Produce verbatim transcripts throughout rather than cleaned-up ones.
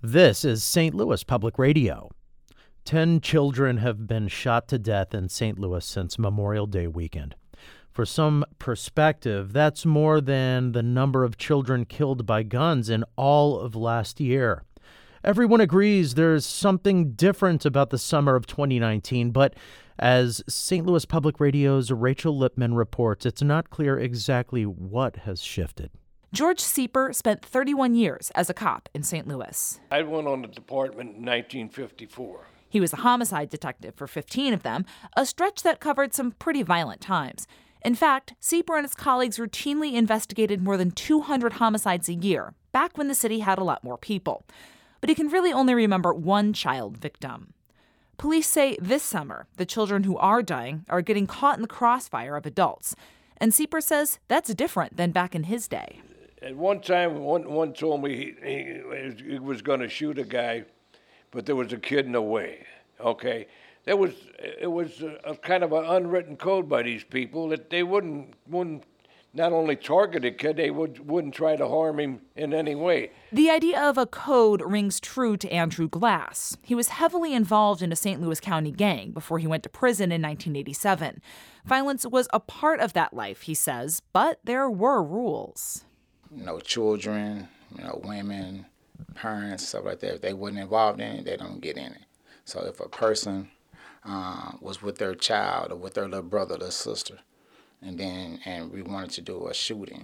This is Saint Louis Public Radio. Ten children have been shot to death in Saint Louis since Memorial Day weekend. For some perspective, that's more than the number of children killed by guns in all of last year. Everyone agrees there's something different about the summer of twenty nineteen, but as Saint Louis Public Radio's Rachel Lippman reports, it's not clear exactly what has shifted. George Sieper spent thirty-one years as a cop in Saint Louis. I went on the department in nineteen fifty-four. He was a homicide detective for fifteen of them, a stretch that covered some pretty violent times. In fact, Sieper and his colleagues routinely investigated more than two hundred homicides a year, back when the city had a lot more people. But he can really only remember one child victim. Police say this summer, the children who are dying are getting caught in the crossfire of adults. And Sieper says that's different than back in his day. At one time, one, one told me he, he, he was going to shoot a guy, but there was a kid in the way, okay? There was, it was a, a kind of an unwritten code by these people that they wouldn't, wouldn't not only target a kid, they would, wouldn't try to harm him in any way. The idea of a code rings true to Andrew Glass. He was heavily involved in a Saint Louis County gang before he went to prison in nineteen eighty-seven. Violence was a part of that life, he says, but there were rules. You know, children, you know, women, parents, stuff like that. If they wasn't involved in it, they don't get in it. So if a person uh, was with their child or with their little brother or little sister, and then and we wanted to do a shooting,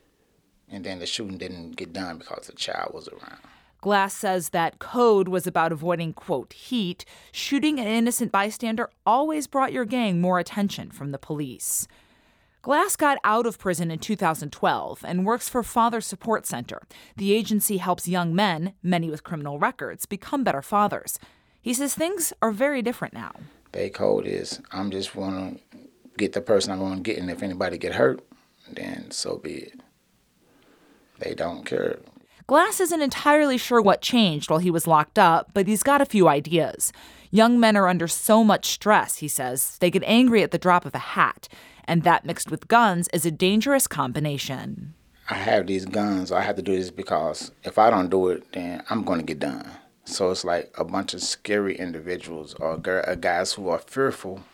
and then the shooting didn't get done because the child was around. Glass says that code was about avoiding, quote, heat. Shooting an innocent bystander always brought your gang more attention from the police. Glass got out of prison in two thousand twelve and works for Father Support Center. The agency helps young men, many with criminal records, become better fathers. He says things are very different now. Their code is, I'm just want to get the person I'm going to get, and if anybody get hurt, then so be it. They don't care. Glass isn't entirely sure what changed while he was locked up, but he's got a few ideas. Young men are under so much stress, he says, they get angry at the drop of a hat. And that mixed with guns is a dangerous combination. I have these guns. I have to do this because if I don't do it, then I'm going to get done. So it's like a bunch of scary individuals or guys who are fearful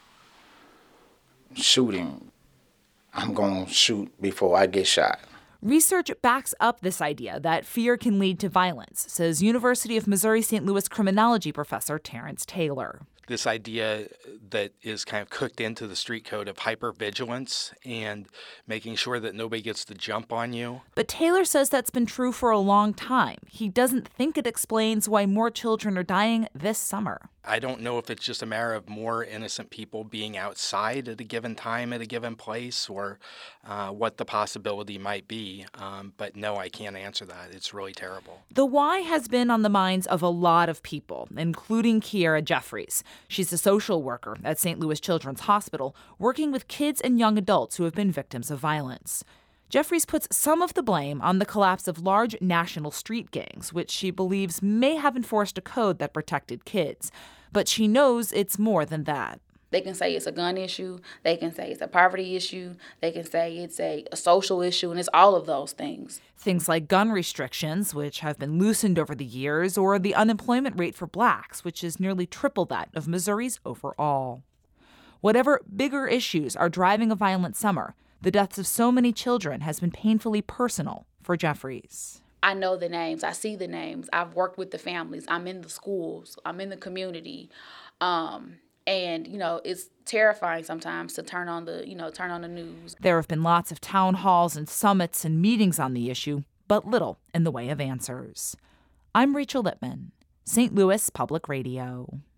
shooting. I'm going to shoot before I get shot. Research backs up this idea that fear can lead to violence, says University of Missouri-Saint Louis criminology professor Terrence Taylor. This idea that is kind of cooked into the street code of hypervigilance and making sure that nobody gets the jump on you. But Taylor says that's been true for a long time. He doesn't think it explains why more children are dying this summer. I don't know if it's just a matter of more innocent people being outside at a given time at a given place or uh, what the possibility might be. Um, but no, I can't answer that. It's really terrible. The why has been on the minds of a lot of people, including Kiera Jeffries. She's a social worker at Saint Louis Children's Hospital, working with kids and young adults who have been victims of violence. Jeffries puts some of the blame on the collapse of large national street gangs, which she believes may have enforced a code that protected kids. But she knows it's more than that. They can say it's a gun issue. They can say it's a poverty issue. They can say it's a, a social issue, and it's all of those things. Things like gun restrictions, which have been loosened over the years, or the unemployment rate for blacks, which is nearly triple that of Missouri's overall. Whatever bigger issues are driving a violent summer, the deaths of so many children has been painfully personal for Jeffries. I know the names. I see the names. I've worked with the families. I'm in the schools. I'm in the community. Um, and, you know, it's terrifying sometimes to turn on the, you know, turn on the news. There have been lots of town halls and summits and meetings on the issue, but little in the way of answers. I'm Rachel Lippman, Saint Louis Public Radio.